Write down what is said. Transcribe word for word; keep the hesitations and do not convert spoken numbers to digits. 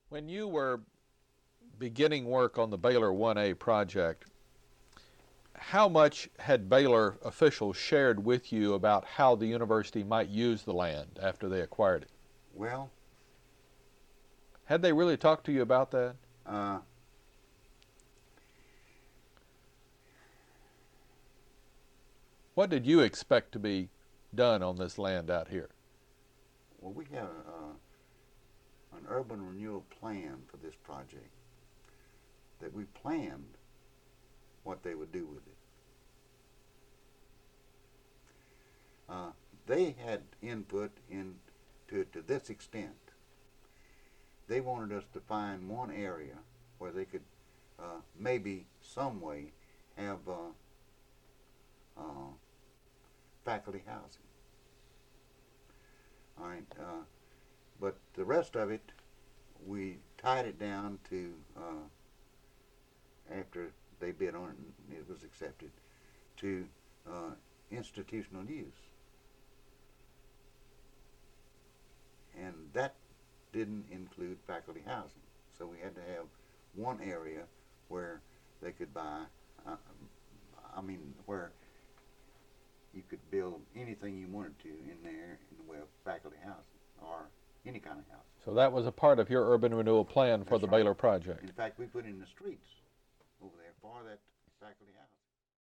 When you were beginning work on the Baylor one A project, how much had Baylor officials shared with you about how the university might use the land after they acquired it? Well, Had they really talked to you about that? uh, What did you expect to be done on this land out here? well, we have uh, an urban renewal plan for this project that we planned what they would do with it. Uh, they had input into it to this extent. They wanted us to find one area where they could uh, maybe some way have uh, uh, faculty housing. All right, uh, but the rest of it, we tied it down to uh, after they bid on it and it was accepted to uh, institutional use, and that didn't include faculty housing. So we had to have one area where they could buy. Uh, I mean, where you could build anything you wanted to in there in the way of faculty housing or any kind of housing. So that was a part of your urban renewal plan for That's the right. Baylor project. In fact, we put in the streets over there for that faculty housing.